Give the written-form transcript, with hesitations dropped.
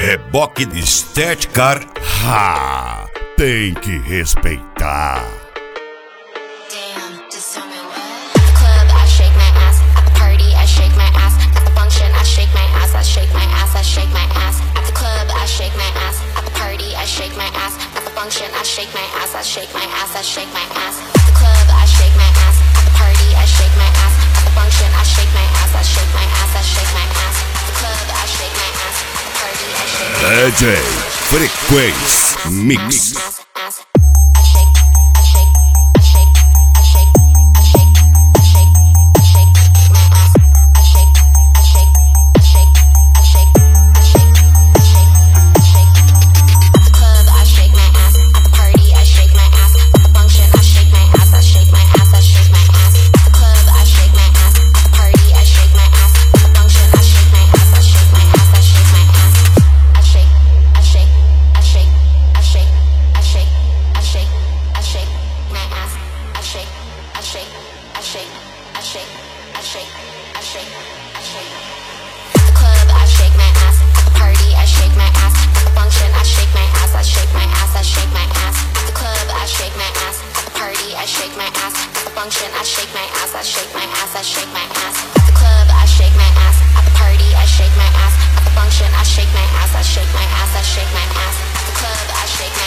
reboque de Estética, tem que respeitar. I shake my ass, I shake my ass, I shake my ass. At the club, I shake my ass. At the party, I shake my ass. At the function, I shake my ass, I shake my ass, I shake my ass. At the club, I shake my ass. At the party, I shake my ass. DJ Frequência Mix. Shake my ass. At the club, I shake